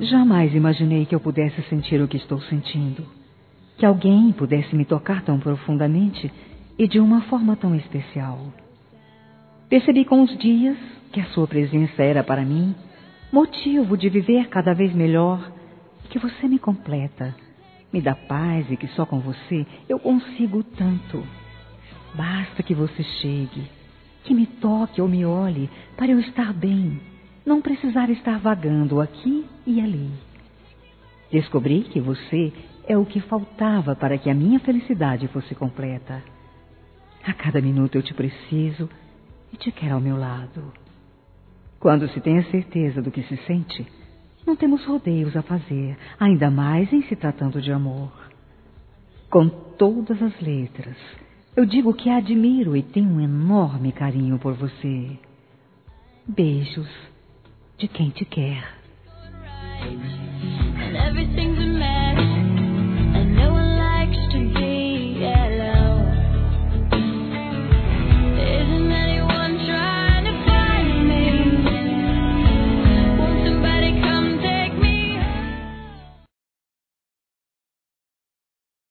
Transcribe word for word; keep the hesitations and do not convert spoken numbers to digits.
Jamais imaginei que eu pudesse sentir o que estou sentindo. Que alguém pudesse me tocar tão profundamente e de uma forma tão especial. Percebi com os dias que a sua presença era para mim motivo de viver cada vez melhor, que você me completa, me dá paz e que só com você eu consigo tanto. Basta que você chegue, que me toque ou me olhe para eu estar bem, não precisar estar vagando aqui e ali. Descobri que você é o que faltava para que a minha felicidade fosse completa. A cada minuto eu te preciso e te quero ao meu lado. Quando se tem a certeza do que se sente, não temos rodeios a fazer, ainda mais em se tratando de amor. Com todas as letras, eu digo que a admiro e tenho um enorme carinho por você. Beijos de quem te quer. And everything's a mess.